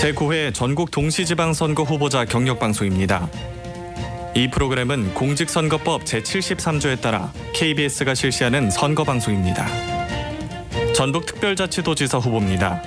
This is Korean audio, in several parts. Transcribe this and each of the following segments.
제9회 전국 동시지방선거 후보자 경력방송입니다. 이 프로그램은 공직선거법 제73조에 따라 KBS가 실시하는 선거방송입니다. 전북특별자치도지사 후보입니다.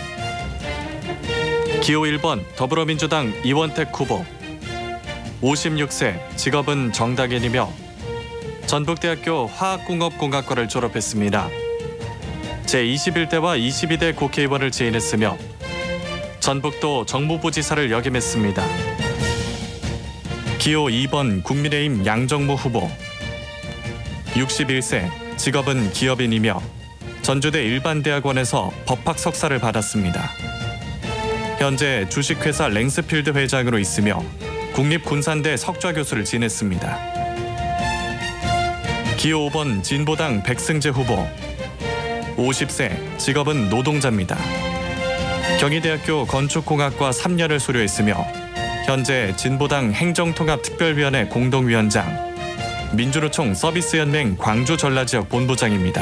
기호 1번 더불어민주당 이원택 후보 56세, 직업은 정당인이며 전북대학교 화학공업공학과를 졸업했습니다. 제21대와 22대 국회의원을 지인했으며 전북도 정무부지사를 역임했습니다. 기호 2번 국민의힘 양정무 후보 61세, 직업은 기업인이며 전주대 일반대학원에서 법학 석사를 받았습니다. 현재 주식회사 랭스필드 회장으로 있으며 국립군산대 석좌교수를 지냈습니다. 기호 5번 진보당 백승재 후보 50세, 직업은 노동자입니다. 경희대학교 건축공학과 3년을 수료했으며 현재 진보당 행정통합특별위원회 공동위원장, 민주노총 서비스연맹 광주전라지역 본부장입니다.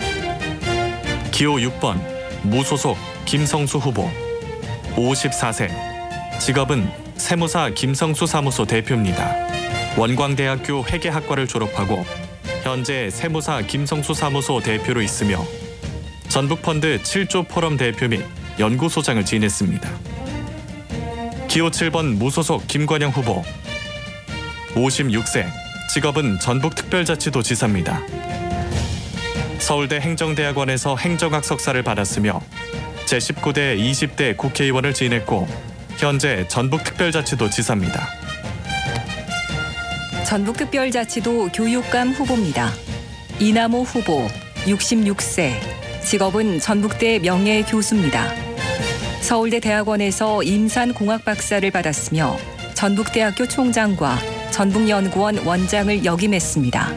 기호 6번 무소속 김성수 후보 54세, 직업은 세무사 김성수 사무소 대표입니다. 원광대학교 회계학과를 졸업하고 현재 세무사 김성수 사무소 대표로 있으며 전북펀드 7조 포럼 대표 및 연구소장을 지냈습니다. 기호 7번 무소속 김관영 후보 56세, 직업은 전북특별자치도지사입니다. 서울대 행정대학원에서 행정학 석사를 받았으며 제19대 20대 국회의원을 지냈고 현재 전북특별자치도지사입니다. 전북특별자치도 교육감 후보입니다. 이남호 후보 66세, 직업은 전북대 명예교수입니다. 서울대 대학원에서 임산공학 박사를 받았으며 전북대학교 총장과 전북연구원 원장을 역임했습니다.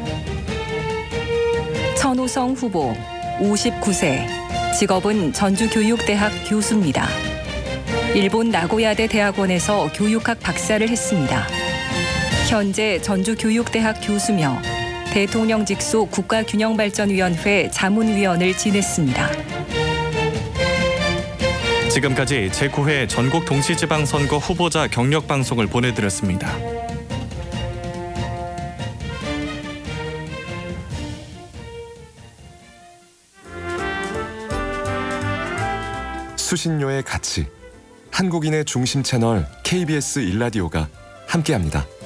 천호성 후보 59세, 직업은 전주교육대학 교수입니다. 일본 나고야대 대학원에서 교육학 박사를 했습니다. 현재 전주교육대학 교수며 대통령 직속 국가균형발전위원회 자문위원을 지냈습니다. 지금까지 제9회 전국 동시지방선거 후보자 경력방송을 보내드렸습니다. 수신료의 가치, 한국인의 중심 채널 KBS 1라디오가 함께합니다.